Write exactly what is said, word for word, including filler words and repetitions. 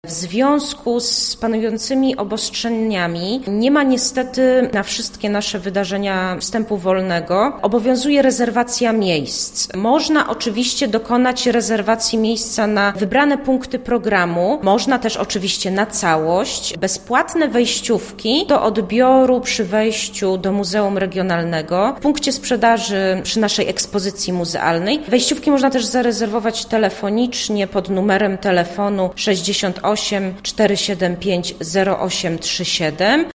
W związku z panującymi obostrzeniami nie ma niestety na wszystkie nasze wydarzenia wstępu wolnego. Obowiązuje rezerwacja miejsc. Można oczywiście dokonać rezerwacji miejsca na wybrane punkty programu. Można też oczywiście na całość. Bezpłatne wejściówki do odbioru przy wejściu do Muzeum Regionalnego w punkcie sprzedaży przy naszej ekspozycji muzealnej. Wejściówki można też zarezerwować telefonicznie pod numerem telefonu sześćdziesiąt osiem czterysta siedemdziesiąt pięć zero osiem trzy siedem.